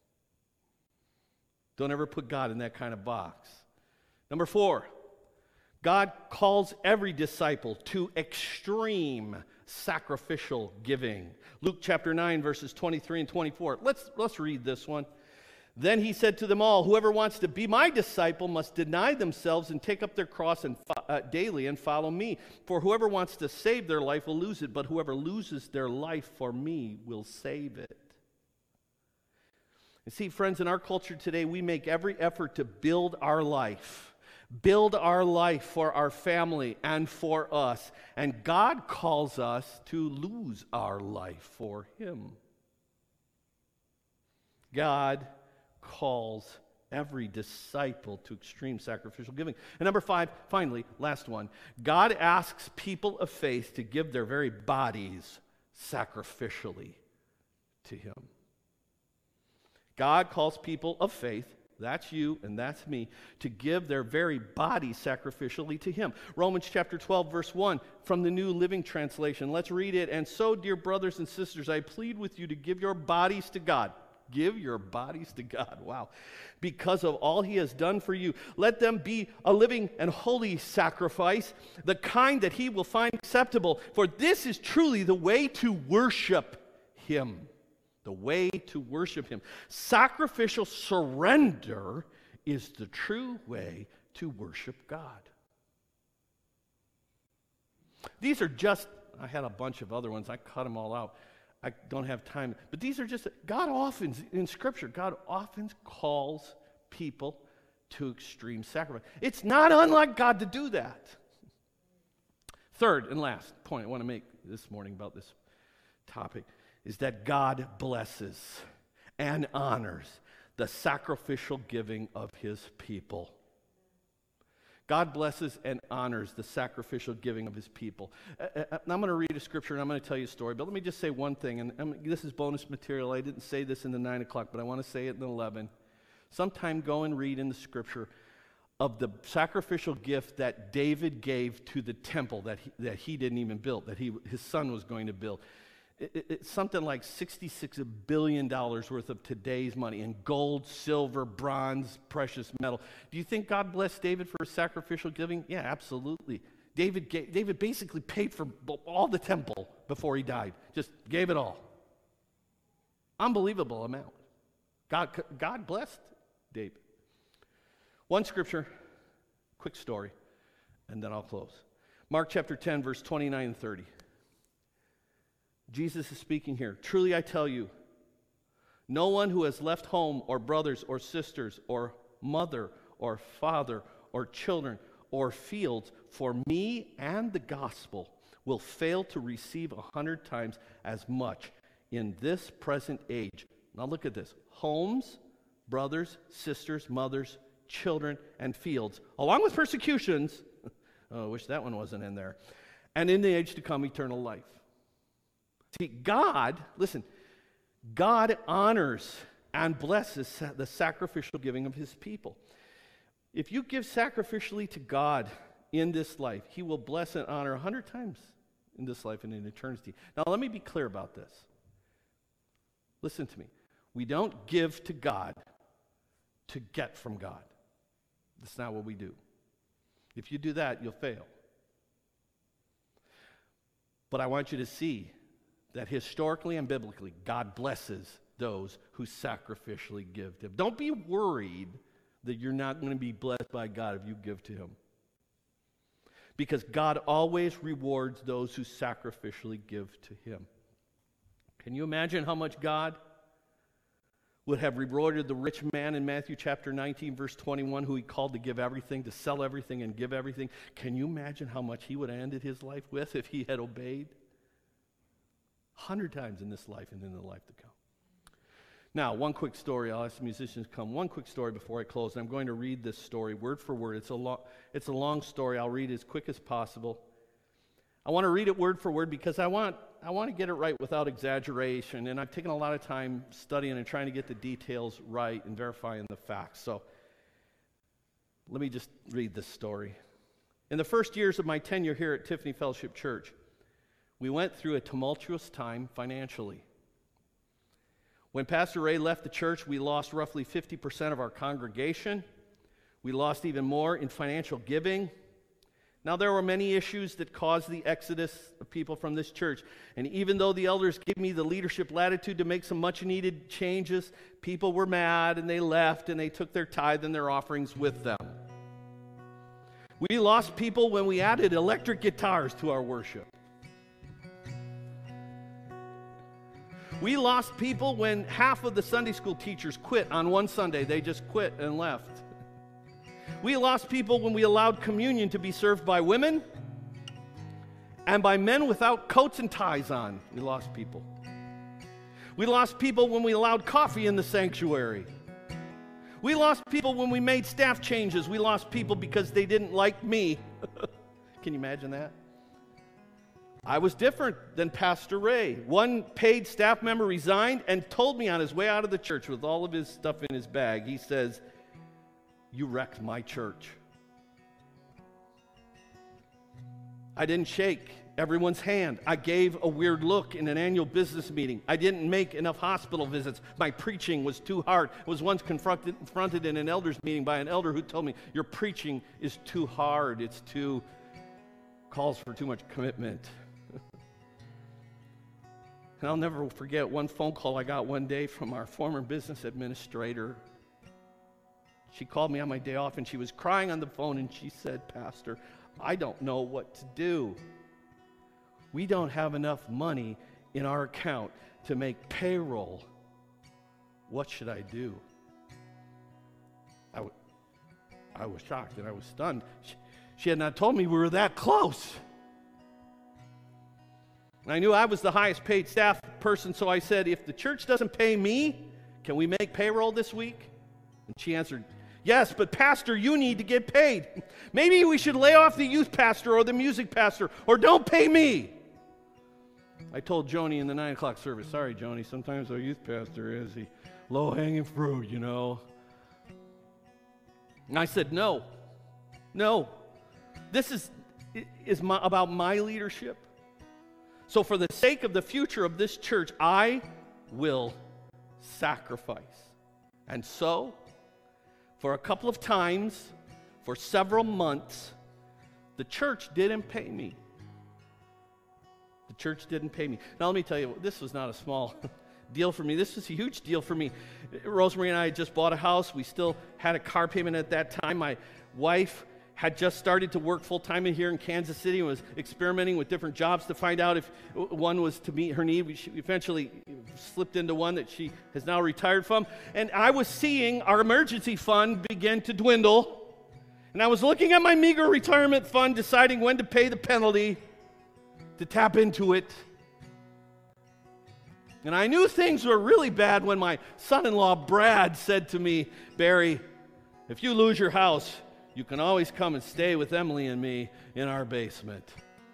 Don't ever put God in that kind of box. Number 4, God calls every disciple to extreme sacrificial giving. Luke chapter 9, verses 23 and 24. Let's read this one. Then he said to them all, whoever wants to be my disciple must deny themselves and take up their cross daily and follow me. For whoever wants to save their life will lose it, but whoever loses their life for me will save it. You see, friends, in our culture today, we make every effort to build our life for our family and for us. And God calls us to lose our life for Him. God calls every disciple to extreme sacrificial giving. And number 5, finally, last one, God asks people of faith to give their very bodies sacrificially to Him. God calls people of faith, that's you and that's me, to give their very body sacrificially to Him. Romans chapter 12, verse 1 from the New Living Translation. Let's read it. And so, dear brothers and sisters, I plead with you to give your bodies to God. Give your bodies to God. Wow. Because of all He has done for you. Let them be a living and holy sacrifice, the kind that He will find acceptable. For this is truly the way to worship Him. The way to worship Him. Sacrificial surrender is the true way to worship God. These are just, I had a bunch of other ones. I cut them all out. I don't have time. But these are just, God often, in Scripture, God often calls people to extreme sacrifice. It's not unlike God to do that. Third and last point I want to make this morning about this topic is that God blesses and honors the sacrificial giving of His people. God blesses and honors the sacrificial giving of His people. I'm going to read a scripture and I'm going to tell you a story, but let me just say one thing, and this is bonus material. I didn't say this in the 9 o'clock, but I want to say it in the 11. Sometime go and read in the scripture of the sacrificial gift that David gave to the temple that he didn't even build, that his son was going to build. It's something like $66 billion worth of today's money in gold, silver, bronze, precious metal. Do you think God blessed David for his sacrificial giving? Yeah, absolutely. David basically paid for all the temple before he died. Just gave it all. Unbelievable amount. God blessed David. One scripture, quick story, and then I'll close. Mark chapter 10, verse 29 and 30. Jesus is speaking here. Truly I tell you, no one who has left home or brothers or sisters or mother or father or children or fields for me and the gospel will fail to receive 100 times as much in this present age. Now look at this. Homes, brothers, sisters, mothers, children, and fields, along with persecutions. Oh, I wish that one wasn't in there. And in the age to come, eternal life. See, God honors and blesses the sacrificial giving of His people. If you give sacrificially to God in this life, He will bless and honor 100 times in this life and in eternity. Now, let me be clear about this. Listen to me. We don't give to God to get from God. That's not what we do. If you do that, you'll fail. But I want you to see that historically and biblically, God blesses those who sacrificially give to Him. Don't be worried that you're not going to be blessed by God if you give to Him. Because God always rewards those who sacrificially give to Him. Can you imagine how much God would have rewarded the rich man in Matthew chapter 19, verse 21, who He called to give everything, to sell everything and give everything? Can you imagine how much he would have ended his life with if he had obeyed? 100 times in this life and in the life to come. Now, one quick story. I'll ask the musicians to come. One quick story before I close. And I'm going to read this story word for word. It's a long story. I'll read it as quick as possible. I want to read it word for word because I want to get it right without exaggeration. And I've taken a lot of time studying and trying to get the details right and verifying the facts. So let me just read this story. In the first years of my tenure here at Tiffany Fellowship Church, we went through a tumultuous time financially. When Pastor Ray left the church, we lost roughly 50% of our congregation. We lost even more in financial giving. Now, there were many issues that caused the exodus of people from this church. And even though the elders gave me the leadership latitude to make some much-needed changes, people were mad and they left and they took their tithe and their offerings with them. We lost people when we added electric guitars to our worship. We lost people when half of the Sunday school teachers quit on one Sunday. They just quit and left. We lost people when we allowed communion to be served by women and by men without coats and ties on. We lost people. We lost people when we allowed coffee in the sanctuary. We lost people when we made staff changes. We lost people because they didn't like me. Can you imagine that? I was different than Pastor Ray. One paid staff member resigned and told me on his way out of the church with all of his stuff in his bag, he says, "You wrecked my church." I didn't shake everyone's hand. I gave a weird look in an annual business meeting. I didn't make enough hospital visits. My preaching was too hard. I was once confronted in an elders meeting by an elder who told me, "Your preaching is too hard. Calls for too much commitment." And I'll never forget one phone call I got one day from our former business administrator. She called me on my day off and she was crying on the phone and she said, "Pastor, I don't know what to do. We don't have enough money in our account to make payroll. What should I do?" I was shocked and I was stunned. She had not told me we were that close. And I knew I was the highest paid staff person, so I said, "If the church doesn't pay me, can we make payroll this week?" And she answered, "Yes, but Pastor, you need to get paid. Maybe we should lay off the youth pastor or the music pastor, or don't pay me." I told Joni in the 9 o'clock service, "Sorry, Joni, sometimes our youth pastor is the low-hanging fruit, you know." And I said, no. This is about my leadership. So for the sake of the future of this church, I will sacrifice. And so, for a couple of times, for several months, the church didn't pay me. The church didn't pay me. Now let me tell you, this was not a small deal for me. This was a huge deal for me. Rosemary and I had just bought a house. We still had a car payment at that time. My wife had just started to work full-time here in Kansas City and was experimenting with different jobs to find out if one was to meet her need. She eventually slipped into one that she has now retired from. And I was seeing our emergency fund begin to dwindle. And I was looking at my meager retirement fund, deciding when to pay the penalty to tap into it. And I knew things were really bad when my son-in-law, Brad, said to me, "Barry, if you lose your house, you can always come and stay with Emily and me in our basement."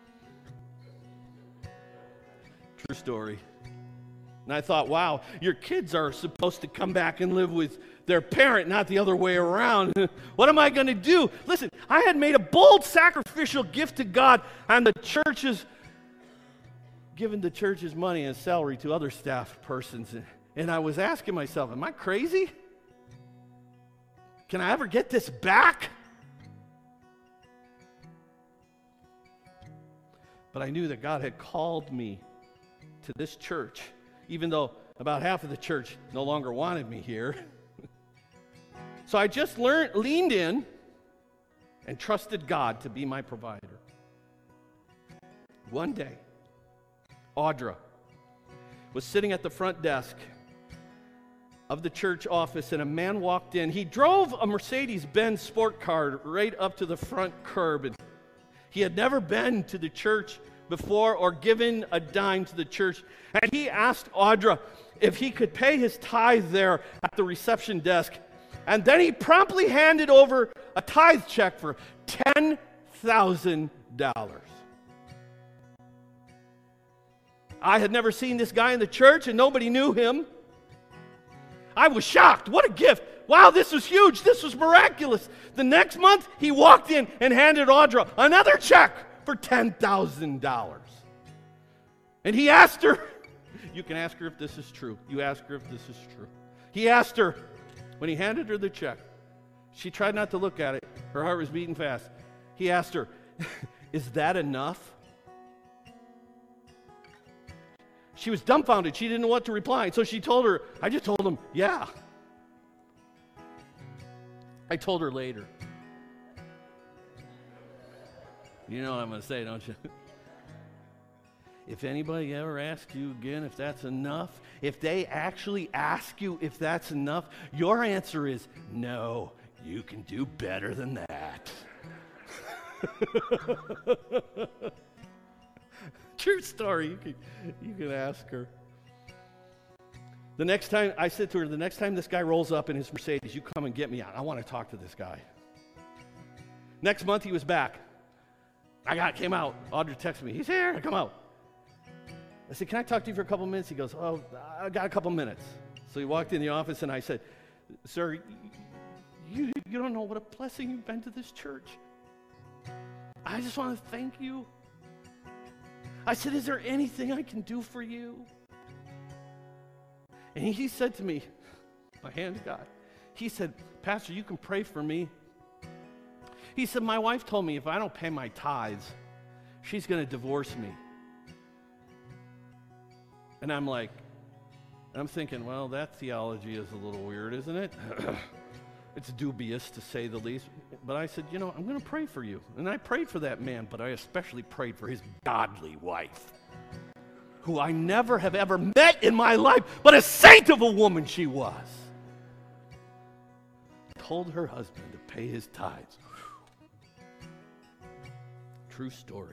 True story. And I thought, wow, your kids are supposed to come back and live with their parent, not the other way around. What am I going to do? Listen, I had made a bold sacrificial gift to God, and the church is giving the church's money and salary to other staff persons. And I was asking myself, am I crazy? Can I ever get this back? But I knew that God had called me to this church, even though about half of the church no longer wanted me here. So I just leaned in and trusted God to be my provider. One day, Audra was sitting at the front desk of the church office, and a man walked in. He drove a Mercedes-Benz sport car right up to the front curb, and he had never been to the church before or given a dime to the church. And he asked Audra if he could pay his tithe there at the reception desk. And then he promptly handed over a tithe check for $10,000. I had never seen this guy in the church, and nobody knew him. I was shocked. What a gift. Wow, this was huge. This was miraculous. The next month, he walked in and handed Audra another check for $10,000. And he asked her, you can ask her if this is true. You ask her if this is true. He asked her, when he handed her the check, she tried not to look at it. Her heart was beating fast. He asked her, is that enough? She was dumbfounded. She didn't know what to reply. So she told her, I just told him, yeah. I told her later. You know what I'm going to say, don't you? if anybody ever asks you again if that's enough, if they actually ask you if that's enough, your answer is, no, you can do better than that. True story. You can ask her. The next time, I said to her, the next time this guy rolls up in his Mercedes, you come and get me out. I want to talk to this guy. Next month, he was back. Came out. Audrey texted me. He's here. Come out. I said, can I talk to you for a couple minutes? He goes, oh, I got a couple minutes. So he walked in the office, and I said, sir, you don't know what a blessing you've been to this church. I just want to thank you. I said, is there anything I can do for you? And he said to me, my hand to God, he said, Pastor, you can pray for me. He said, my wife told me if I don't pay my tithes, she's going to divorce me. And I'm thinking, well, that theology is a little weird, isn't it? It's dubious, to say the least. But I said, I'm going to pray for you. And I prayed for that man, but I especially prayed for his godly wife, who I never have ever met in my life, but a saint of a woman she was. Told her husband to pay his tithes. True story.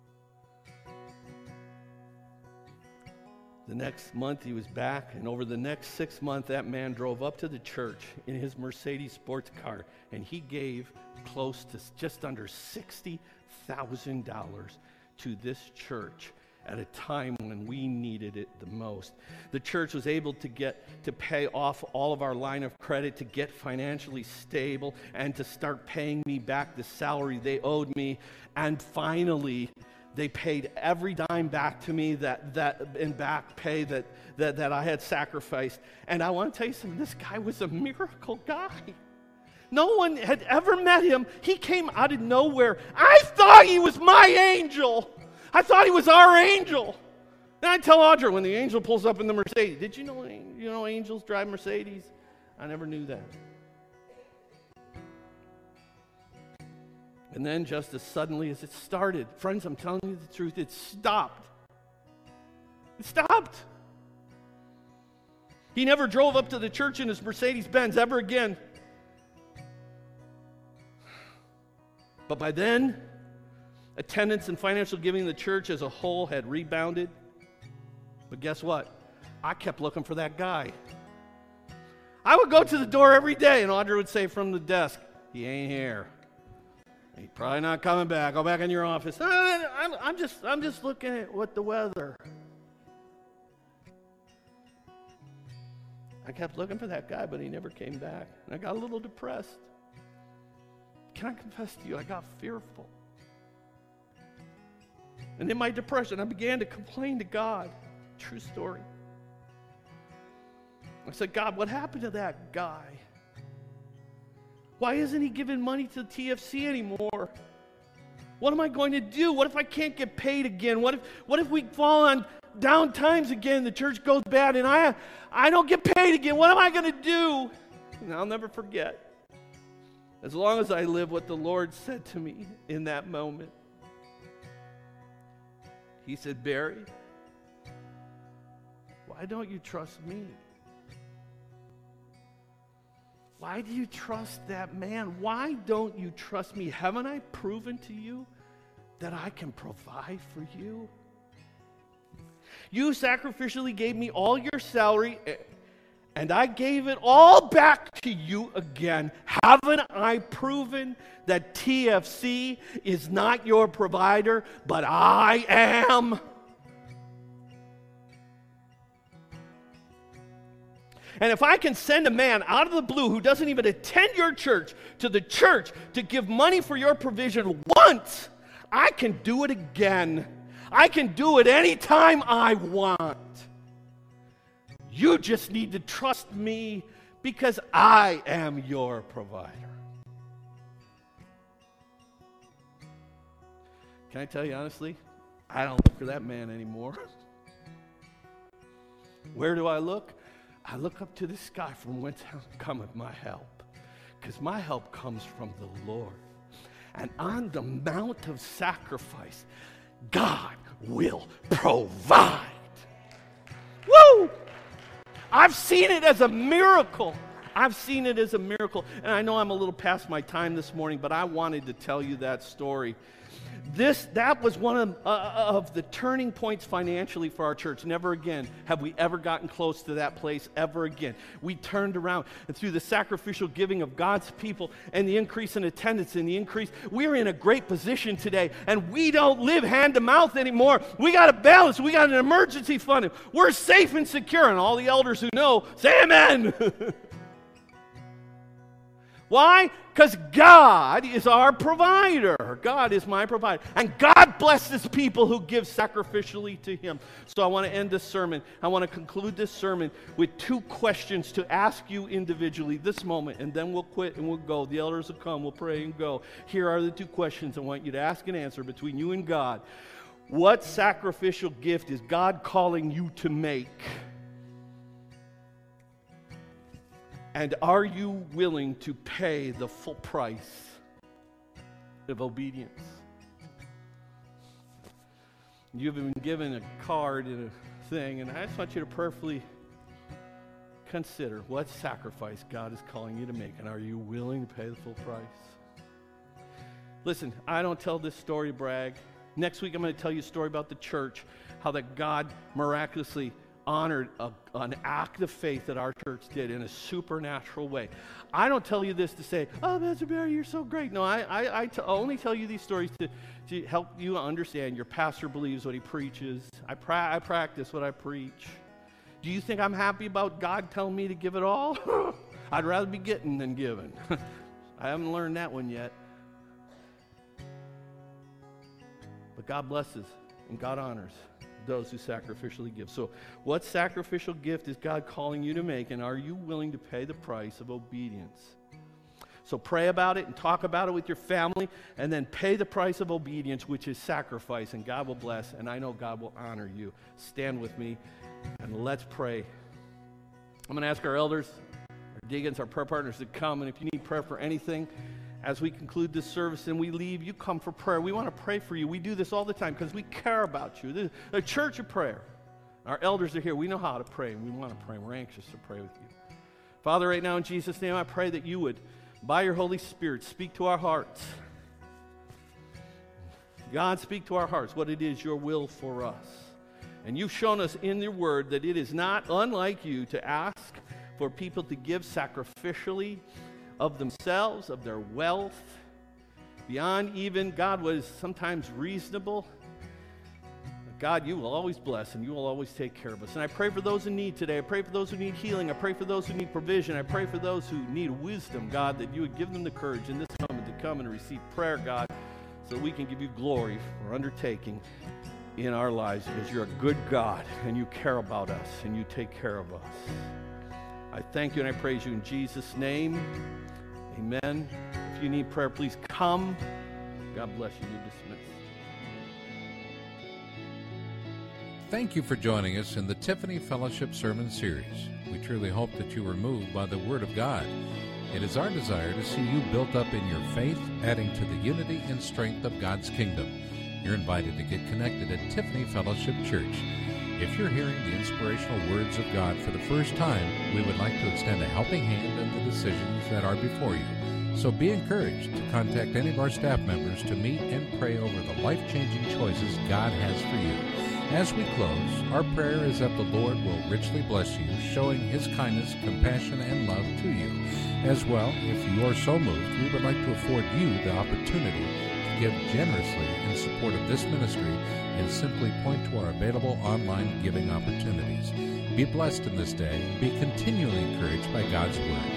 The next month he was back, and over the next 6 months, that man drove up to the church in his Mercedes sports car, and he gave close to just under $60,000 to this church at a time when we needed it the most. The church was able to pay off all of our line of credit, to get financially stable, and to start paying me back the salary they owed me. And finally, they paid every dime back to me that in back pay that I had sacrificed. And I want to tell you something, this guy was a miracle guy. No one had ever met him. He came out of nowhere. I thought he was my angel. I thought he was our angel. And I tell Audra when the angel pulls up in the Mercedes, did you know angels drive Mercedes? I never knew that. And then just as suddenly as it started, friends, I'm telling you the truth, it stopped. It stopped. He never drove up to the church in his Mercedes-Benz ever again. But by then, attendance and financial giving in the church as a whole had rebounded. But guess what? I kept looking for that guy. I would go to the door every day, and Audrey would say from the desk, he ain't here. He's probably not coming back. Go back in your office. I'm just looking at what the weather. I kept looking for that guy, but he never came back. And I got a little depressed. Can I confess to you, I got fearful. And in my depression, I began to complain to God. True story. I said, God, what happened to that guy? Why isn't he giving money to the TFC anymore? What am I going to do? What if I can't get paid again? What if we fall on down times again, the church goes bad, and I don't get paid again? What am I going to do? And I'll never forget, as long as I live, what the Lord said to me in that moment. He said, Barry, why don't you trust me? Why do you trust that man? Why don't you trust me? Haven't I proven to you that I can provide for you? You sacrificially gave me all your salary, and I gave it all back to you again. Haven't I proven that TFC is not your provider, but I am? And if I can send a man out of the blue who doesn't even attend your church to the church to give money for your provision once, I can do it again. I can do it anytime I want. You just need to trust me because I am your provider. Can I tell you honestly? I don't look for that man anymore. Where do I look? I look up to the sky from whence cometh my help, because my help comes from the Lord. And on the mount of sacrifice, God will provide. Woo! I've seen it as a miracle. I've seen it as a miracle. And I know I'm a little past my time this morning, but I wanted to tell you that story. That was one of the turning points financially for our church. Never again have we ever gotten close to that place ever again. We turned around, and through the sacrificial giving of God's people and the increase in attendance and the increase, we're in a great position today, and we don't live hand to mouth anymore. We got a balance. We got an emergency fund. We're safe and secure, and all the elders who know, say amen. Why? Because God is our provider. God is my provider. And God blesses people who give sacrificially to Him. So I want to end this sermon. I want to conclude this sermon with 2 questions to ask you individually this moment, and then we'll quit and we'll go. The elders will come. We'll pray and go. Here are the 2 questions I want you to ask and answer between you and God. What sacrificial gift is God calling you to make? And are you willing to pay the full price of obedience? You've been given a card and a thing, and I just want you to prayerfully consider what sacrifice God is calling you to make, and are you willing to pay the full price? Listen, I don't tell this story to brag. Next week I'm going to tell you a story about the church, how that God miraculously honored an act of faith that our church did in a supernatural way. I don't tell you this to say, oh, Pastor Barry, you're so great. No, I only tell you these stories to help you understand your pastor believes what he preaches. I practice what I preach. Do you think I'm happy about God telling me to give it all? I'd rather be getting than giving. I haven't learned that one yet. But God blesses and God honors those who sacrificially give. So what sacrificial gift is God calling you to make, and are you willing to pay the price of obedience? So pray about it and talk about it with your family, and then pay the price of obedience, which is sacrifice, and God will bless, and I know God will honor you. Stand with me, and let's pray. I'm going to ask our elders, our deacons, our prayer partners to come, and if you need prayer for anything, as we conclude this service and we leave, you come for prayer. We want to pray for you. We do this all the time because we care about you. This is a church of prayer. Our elders are here. We know how to pray, and we want to pray. We're anxious to pray with you. Father, right now in Jesus' name, I pray that you would, by your Holy Spirit, speak to our hearts. God, speak to our hearts what it is your will for us. And you've shown us in your word that it is not unlike you to ask for people to give sacrificially of themselves, of their wealth, beyond even, God, what is sometimes reasonable. But God, you will always bless and you will always take care of us. And I pray for those in need today. I pray for those who need healing. I pray for those who need provision. I pray for those who need wisdom, God, that you would give them the courage in this moment to come and receive prayer, God, so we can give you glory for undertaking in our lives, because you're a good God and you care about us and you take care of us. I thank you and I praise you in Jesus' name. Amen. If you need prayer, please come. God bless you. You're dismissed. Thank you for joining us in the Tiffany Fellowship Sermon Series. We truly hope that you were moved by the Word of God. It is our desire to see you built up in your faith, adding to the unity and strength of God's kingdom. You're invited to get connected at Tiffany Fellowship Church. If you're hearing the inspirational words of God for the first time, we would like to extend a helping hand in the decisions that are before you. So be encouraged to contact any of our staff members to meet and pray over the life-changing choices God has for you. As we close, our prayer is that the Lord will richly bless you, showing His kindness, compassion, and love to you. As well, if you are so moved, we would like to afford you the opportunity to give generously in support of this ministry, and simply point to our available online giving opportunities. Be blessed in this day. Be continually encouraged by God's Word.